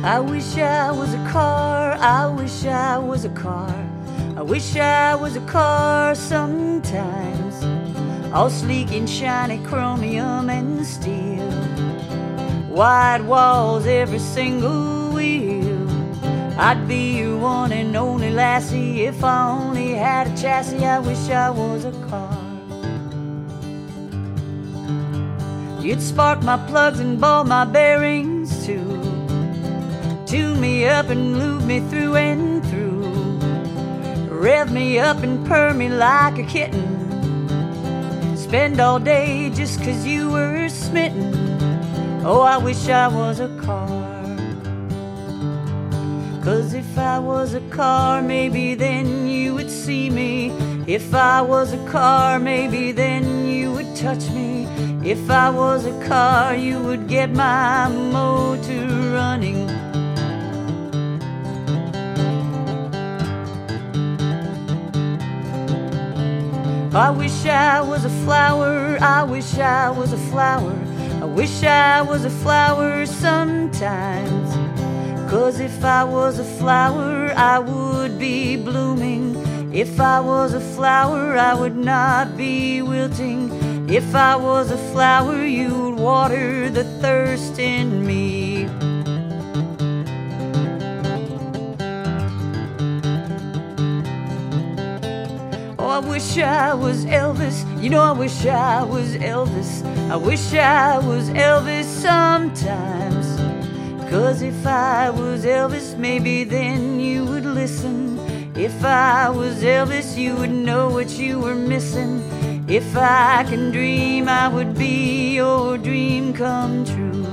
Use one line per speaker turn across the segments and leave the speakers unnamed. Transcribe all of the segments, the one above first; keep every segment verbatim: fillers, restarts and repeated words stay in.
I wish I was a car, I wish I was a car, I wish I was a car sometimes, all sleek and shiny chromium and steel, wide walls, every single wheel. I'd be your one and only lassie if I only had a chassis. I wish I was a car. You'd spark my plugs and ball my bearings too, tune me up and lube me through and through, rev me up and purr me like a kitten, spend all day just 'cause you were smitten. Oh, I wish I was a car. 'Cause if I was a car, maybe then you would see me. If I was a car, maybe then you would touch me. If I was a car, you would get my motor running. I wish I was a flower, I wish I was a flower, I wish I was a flower sometimes. 'Cause if I was a flower, I would be blooming. If I was a flower, I would not be wilting. If I was a flower, you would water the thirst in me. Oh, I wish I was Elvis, you know I wish I was Elvis. I wish I was Elvis sometimes. 'Cause if I was Elvis, maybe then you would listen. If I was Elvis, you would know what you were missing. If I can dream, I would be your dream come true.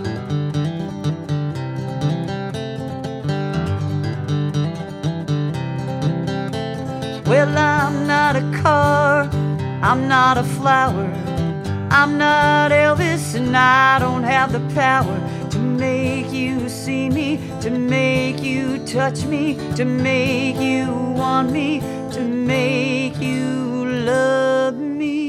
Well, I'm not a car, I'm not a flower, I'm not Elvis, and I don't have the power to make you see me, to make you touch me, to make you want me, to make you love me.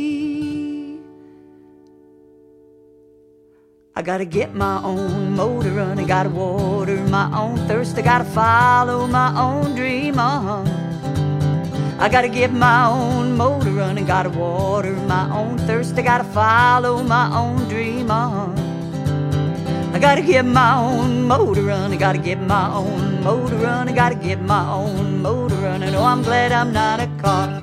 I gotta get my own motor running, gotta water my own thirst, I gotta follow my own dream on. I gotta get my own motor running, gotta water my own thirst, I gotta follow my own dream on. I gotta get my own motor running, gotta get my own motor running, gotta get my own motor running. Oh, I'm glad I'm not a car.